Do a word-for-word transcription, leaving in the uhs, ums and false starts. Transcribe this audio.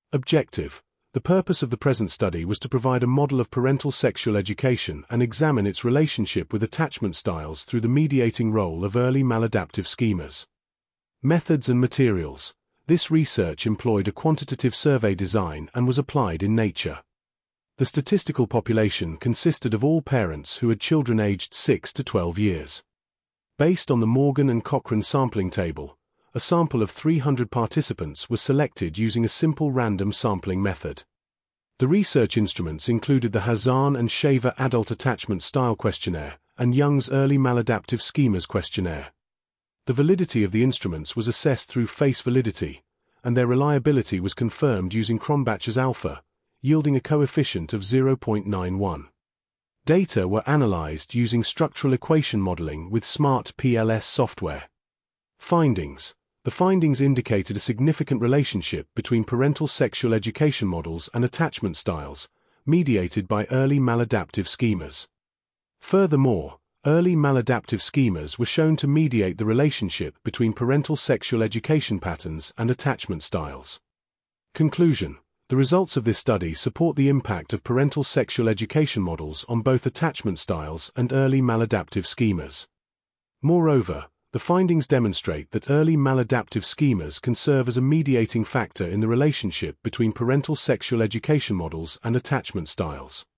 Objective. The purpose of the present study was to provide a model of parental sexual education and examine its relationship with attachment styles through the mediating role of early maladaptive schemas. Methods and materials. This research employed a quantitative survey design and was applied in Nature. The statistical population consisted of all parents who had children aged six to twelve years. Based on the Morgan and Cochrane sampling table, a sample of three hundred participants was selected using a simple random sampling method. The research instruments included the Hazan and Shaver Adult Attachment Style Questionnaire and Young's Early Maladaptive Schemas Questionnaire. The validity of the instruments was assessed through face validity, and their reliability was confirmed using Cronbach's alpha, yielding a coefficient of zero point nine one. Data were analyzed using structural equation modeling with SMART P L S software. Findings. The findings indicated a significant relationship between parental sexual education models and attachment styles, mediated by early maladaptive schemas. Furthermore, early maladaptive schemas were shown to mediate the relationship between parental sexual education patterns and attachment styles. Conclusion. The results of this study support the impact of parental sexual education models on both attachment styles and early maladaptive schemas. Moreover, the findings demonstrate that early maladaptive schemas can serve as a mediating factor in the relationship between parental sexual education models and attachment styles.